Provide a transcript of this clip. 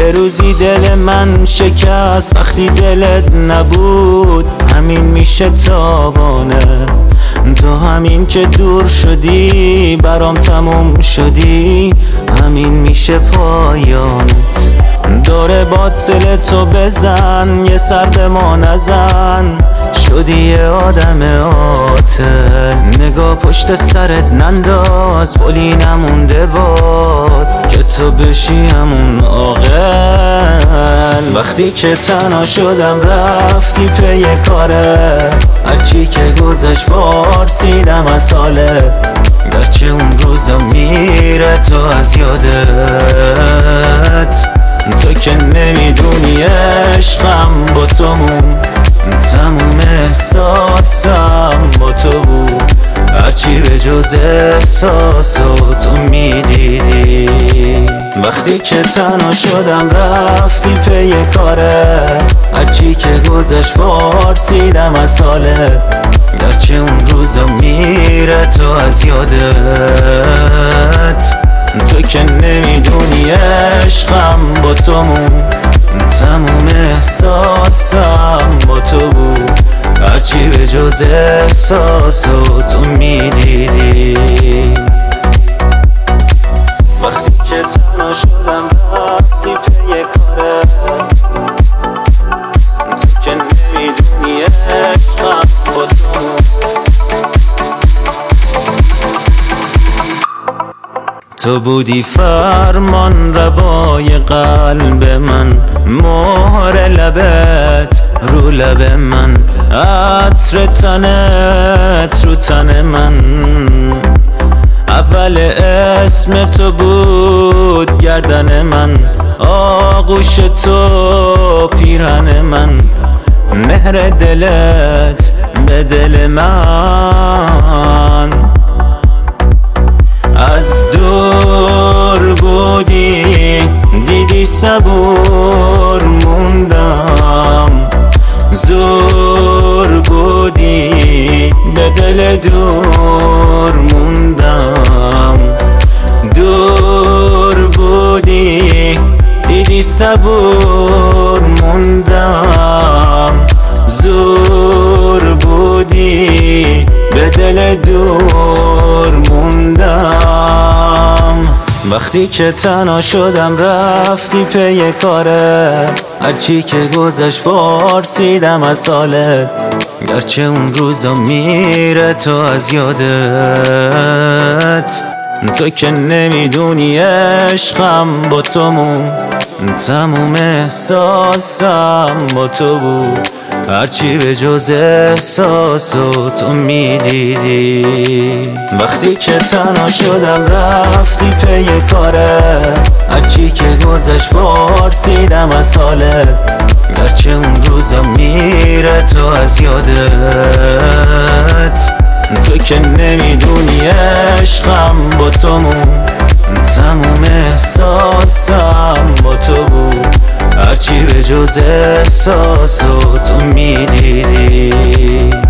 یه روزی دل من شکست وقتی دلت نبود، همین میشه تابانه. تو همین که دور شدی برام تموم شدی، همین میشه پایانت. داره باطل تو بزن، یه سر به ما نزن، شدی یه آدم عاطل. نگاه پشت سرت ننداز، پلی نمونده باز که تو بشی همون عاقل. وقتی که تنها شدم رفتی پی کاره، هرچی که گذشت پرسیدم از حالت. گرچه اون روزا میره تو از یادت، تو که نمیدونی عشقم با تو موند، تموم احساسم با تو بود. هرچی به جز احساساتو میدیدی. وقتی که تنها شدم رفتی پی کاره، هرچی که گذشت پرسیدم از حالت. گرچه اون روزا میره تو از یادت، تو که نمیدونی عشقم با تو موند، تموم احساسم با تو بود. هرچی به جز احساساتو میدیدی. وقتی که تنها شدم رفتی پی کاره، تو که نمیدونی عشقم با تو موند. تو بودی فرمان روای قلب من، مهر لبت رو لب من، عطر تنت رو تن من. اول اسم تو بود گردن من، آغوش تو پیرهن من. مهر دلت به دل من، از دور بودی دیدی صبور موندم، زور بودی به دل دور موندم. دور بودی دیدی صبور موندم، زور بودی به دل دور موندم. وقتی که تنها شدم رفتی پی کاره، هرچی که گذشت پرسیدم از حالت. گرچه اون روزا میره تو از یادت، تو که نمیدونی عشقم با تو موند، تموم احساسم با تو بود. هرچی به جز احساساتو میدیدی. وقتی که تنها شدم رفتی پی کاره، هرچی که گذشت پرسیدم از حالت. گرچه اون روزا میره تو از یادت، تو که نمیدونی عشقم با تو موند، تموم احساسم با تو بود. هرچی به جز احساساتو میدیدی.